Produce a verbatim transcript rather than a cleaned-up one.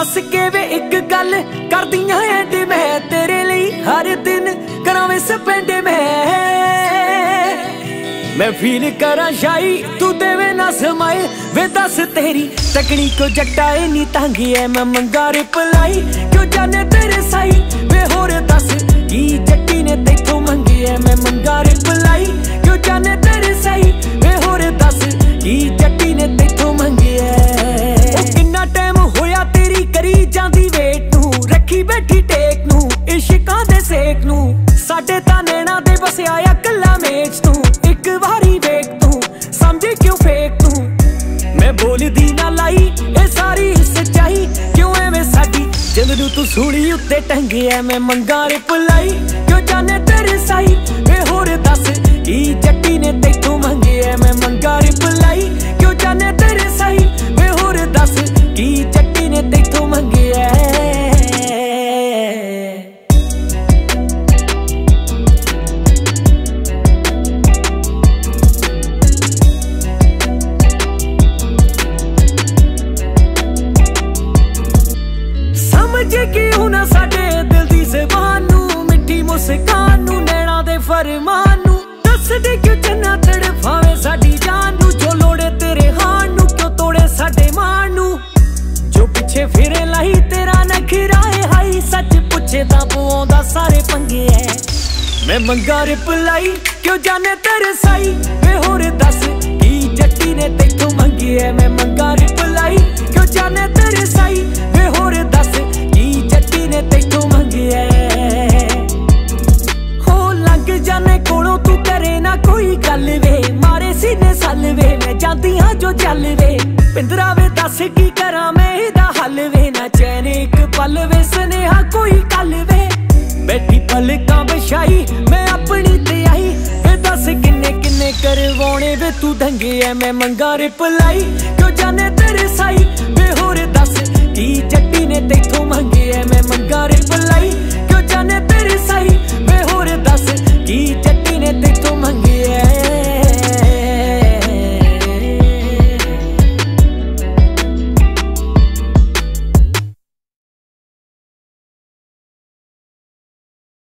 दस के वे एक गल कर दियां एंड मैं तेरे लिए हर दिन करावे स्पेंड मैं मैं फील करा शाई तू देवे ना समाए वे दस तेरी तकनी को जटाए नी तांगी है मैं मंगा रिप्लाई क्यों जाने तेरे साई वे होर दस की जट्टी ने तेथों मंगी है मैं मंगा रिप्लाई क्यों जाने तेरे साई वे होर दस की जट्टी ने तेथों मंगी है किन्ना टाइम होया तेरी करी जांदी वेट नू रखी बैठी टेक नू इश्कां दे सेक नू साडे तां नैना दे बसिया आ कल्ला मेच तू एक वारी वेख तू समझे क्यों फेक तू मैं बोलदी ना लाई ए सारी सच्चाई क्यों एवें साडी जिंद नू तू सूली उत्ते टंगे है मैं मंगा रिप्लाई क्यों जाने तेरे साई वे होर दस की जट्टी ने तेथों मंगे है मैं मंगा रिप्लाई क्यों जाने तेरे साई वे होर दस की जट्टी ने तेथों मंगे है क्यों ना साडे दिल दी ज़बान नू मिठी मुस्कान नू नैना दे फरमान नू दस दे क्यों चन्ना तड़फावे साडी जान नू जो लोड़े तेरे हान नू क्यों तोड़े साडे मान नू जो पिछे फिरे लाई तेरा नखराए हाई सच पुछे तां पवाउंदा सारे पंगे है मैं मंगा रिप्लाई क्यों जाने तेरे साई वे होर दस की जट्टी ने तेथों मंगी है मैं मंगा रिप्लाई क्यों जाने तेरे साई वे होर दस ने तेथों मंगी है हो लंघ जाने कोलों तू करे ना कोई गल वे मारे सीने सल वे मैं जांदी हां जो चल वे पिंदरा वे दस की करा मैं इहदा हल वे ना चैन एक पल वे सनेहा कोई कल वे बैठी पलकां बिछाई मैं अपनी ते आई वे दस किन्ने किन्ने करवाने वे तू दंगे है मैं मंगा रिप्लाई क्यों जाने तेरे